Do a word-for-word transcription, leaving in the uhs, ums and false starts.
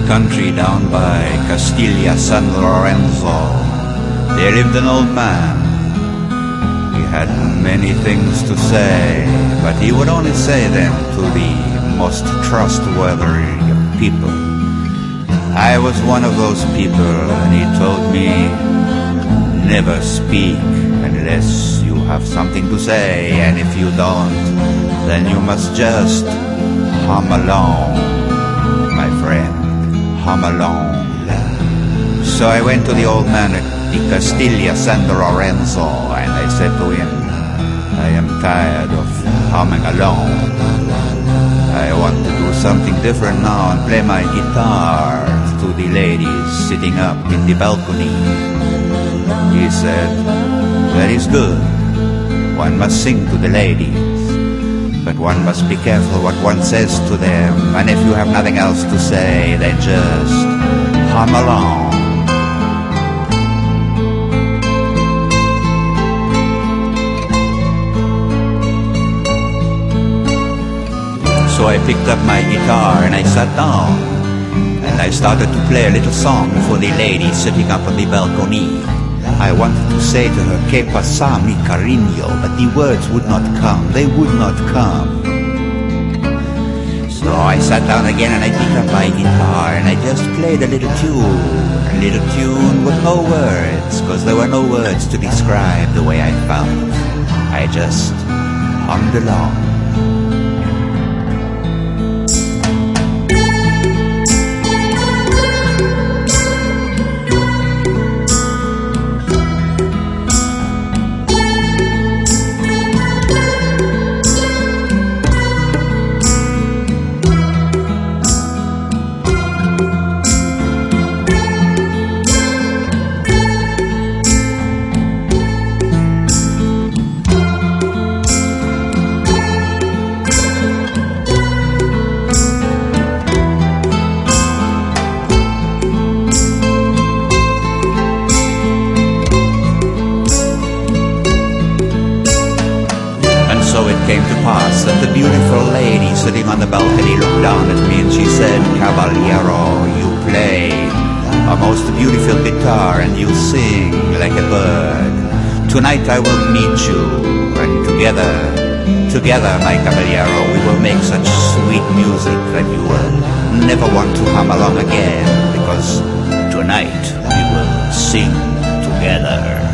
country down by Castilla, San Lorenzo, there lived an old man. He had many things to say, but he would only say them to the most trustworthy of people. I was one of those people, and he told me, never speak unless you have something to say, and if you don't, then you must just hum along, my friend, hum along. So I went to the old man at the Castilla San Lorenzo, and I said to him, I am tired of humming along. I want to do something different now and play my guitar to the ladies sitting up in the balcony. He said, that is good. One must sing to the ladies, but one must be careful what one says to them, and if you have nothing else to say, then just hum along. So I picked up my guitar and I sat down, and I started to play a little song for the lady sitting up on the balcony. I wanted to say to her, "Que pasa, mi cariño," but the words would not come, they would not come. So I sat down again and I picked up my guitar and I just played a little tune, a little tune with no words, because there were no words to describe the way I felt. I just hummed along. So it came to pass that the beautiful lady sitting on the balcony looked down at me and she said, "Caballero, you play a most beautiful guitar and you sing like a bird. Tonight I will meet you, and together, together, my caballero, we will make such sweet music that you will never want to hum along again, because tonight we will sing together."